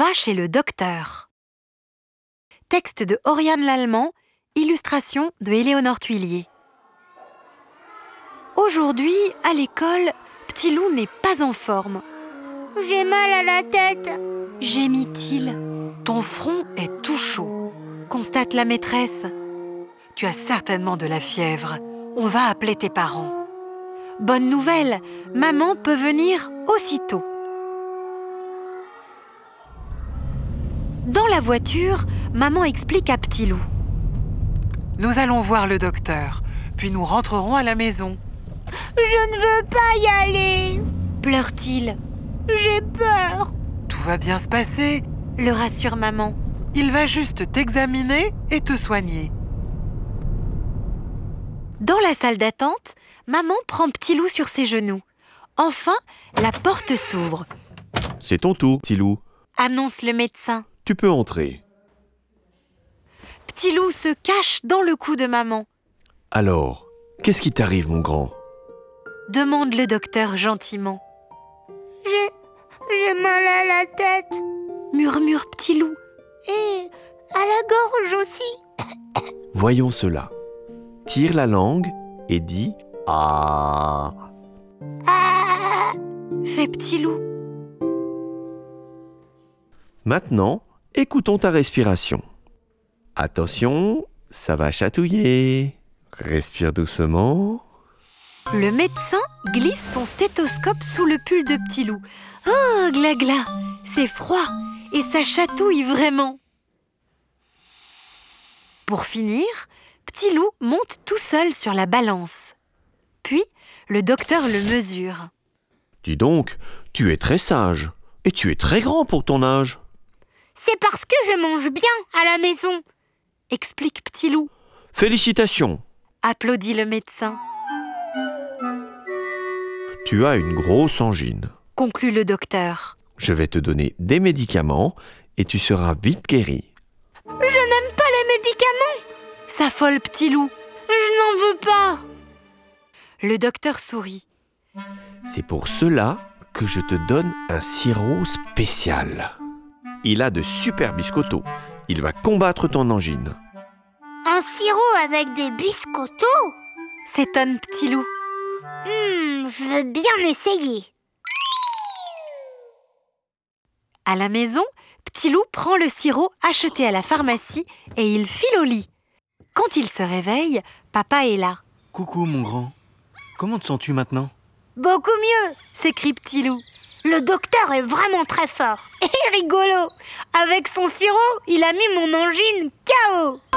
va chez le docteur. Texte de Oriane Lallemand, illustration de Éléonore Tuillier. Aujourd'hui, à l'école, Petit Loup n'est pas en forme. « J'ai mal à la tête !» gémit-il. « Ton front est tout chaud », constate la maîtresse. « Tu as certainement de la fièvre. On va appeler tes parents. » Bonne nouvelle, maman peut venir aussitôt. Dans la voiture, maman explique à Petit Loup. Nous allons voir le docteur, puis nous rentrerons à la maison. « Je ne veux pas y aller !» pleure-t-il. « J'ai peur !» Tout va bien se passer, le rassure maman. Il va juste t'examiner et te soigner. Dans la salle d'attente, maman prend Petit Loup sur ses genoux. Enfin, la porte s'ouvre. « C'est ton tour, Petit Loup », annonce le médecin. « Tu peux entrer. » Petit Loup se cache dans le cou de maman. « Alors, qu'est-ce qui t'arrive, mon grand ?» demande le docteur gentiment. « J'ai mal à la tête », murmure Petit Loup. « Et à la gorge aussi. » Voyons cela. Tire la langue et dis « Ah !» Ah, fait Petit Loup. Maintenant, écoutons ta respiration. Attention, ça va chatouiller. Respire doucement. Le médecin glisse son stéthoscope sous le pull de Petit Loup. Oh, gla gla, c'est froid et ça chatouille vraiment. Pour finir, Petit Loup monte tout seul sur la balance. Puis, le docteur le mesure. Dis donc, tu es très sage et tu es très grand pour ton âge. c'est parce que je mange bien à la maison, explique Petit Loup. Félicitations, Applaudit le médecin. tu as une grosse angine. Conclut le docteur. Je vais te donner des médicaments et tu seras vite guéri. Je n'aime pas les médicaments. S'affole Petit Loup. Je n'en veux pas. Le docteur sourit. C'est pour cela que je te donne un sirop spécial. Il a de super biscottos. Il va combattre ton angine. Un sirop avec des biscottos? S'étonne Petit Loup. Je veux bien essayer. À la maison, Petit Loup prend le sirop acheté à la pharmacie et il file au lit. Quand il se réveille, papa est là. Coucou mon grand, comment te sens-tu maintenant? Beaucoup mieux. S'écrie Petit Loup. Le docteur est vraiment très fort et rigolo. Avec son sirop, il a mis mon angine KO.